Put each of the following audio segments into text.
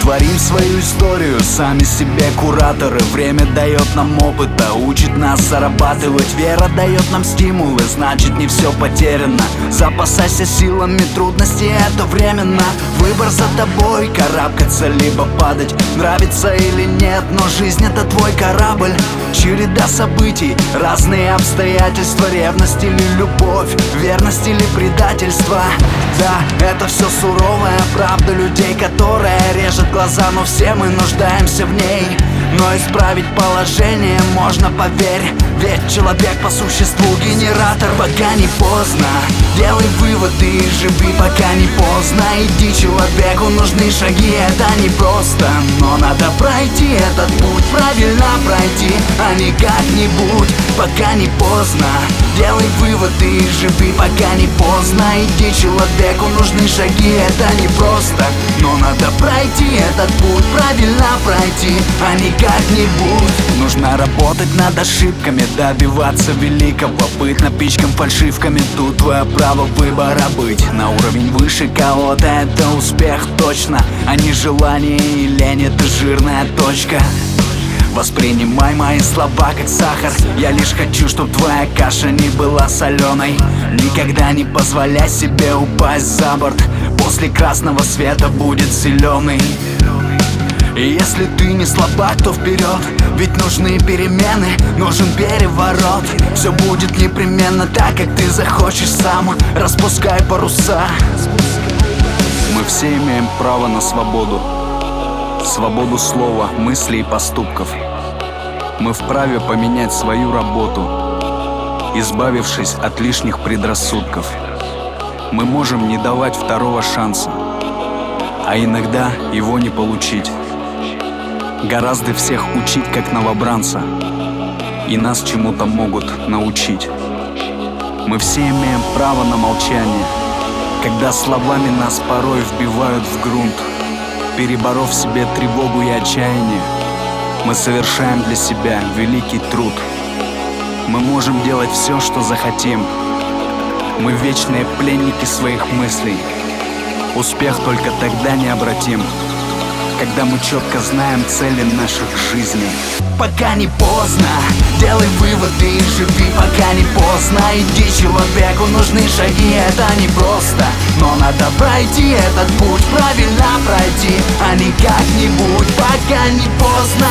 Творим свою историю, сами себе кураторы. Время дает нам опыта, учит нас зарабатывать. Вера дает нам стимулы, значит не все потеряно. Запасайся силами, трудности это временно. Выбор за тобой, карабкаться либо падать. Нравится или нет, но жизнь это твой корабль. Череда событий, разные обстоятельства. Ревность или любовь, верность или предательство. Да, это все суровая правда людей, которая режет глаза, но все мы нуждаемся в ней. Но исправить положение можно, поверь. Ведь человек по существу генератор. Пока не поздно, делай выводы и живи, пока не поздно. Иди, человеку нужны шаги, это не просто. Но надо пройти этот путь, правильно пройти, а не как-нибудь. Пока не поздно, делай выводы и живи, пока не поздно. Иди, человеку нужны шаги, это не просто. Но надо пройти этот путь, правильно пройти, а не как-нибудь. Нужно работать над ошибками, добиваться великого. Быть напичкан фальшивками, тут твое право выбора быть. На уровень выше кого-то это успех точно, а не желание и лень, это жирная точка. Воспринимай мои слова как сахар. Я лишь хочу, чтоб твоя каша не была соленой. Никогда не позволяй себе упасть за борт. После красного света будет зеленый. И если ты не слабак, то вперед. Ведь нужны перемены, нужен переворот. Все будет непременно так, как ты захочешь сам. Распускай паруса. Мы все имеем право на свободу. Свободу слова, мыслей и поступков. Мы вправе поменять свою работу, избавившись от лишних предрассудков. Мы можем не давать второго шанса, а иногда его не получить. Гораздо всех учить как новобранца, и нас чему-то могут научить. Мы все имеем право на молчание, когда словами нас порой вбивают в грунт. Переборов в себе тревогу и отчаяние, мы совершаем для себя великий труд. Мы можем делать все, что захотим. Мы вечные пленники своих мыслей. Успех только тогда необратим, когда мы четко знаем цели наших жизней. Пока не поздно, делай выводы и живи, пока не поздно. Иди, человеку нужны шаги, это не просто. Но надо пройти этот путь, правильно пройти, а не как-нибудь. Пока не поздно.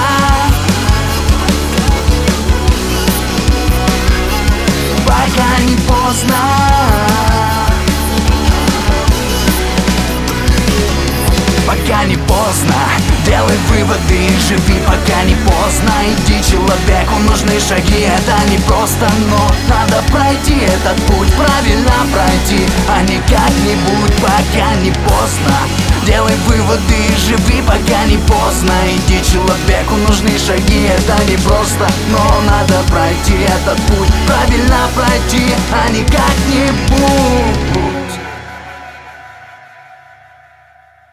Пока не поздно. Пока не поздно, делай выводы и живи, пока не поздно. Иди, человеку нужны шаги, это не просто. Но надо пройти этот путь, правильно пройти, а не как-нибудь. Пока не поздно, делай выводы и живи, пока не поздно. Иди, человеку нужны шаги, это не просто. Но надо пройти этот путь, правильно пройти, а не как-нибудь.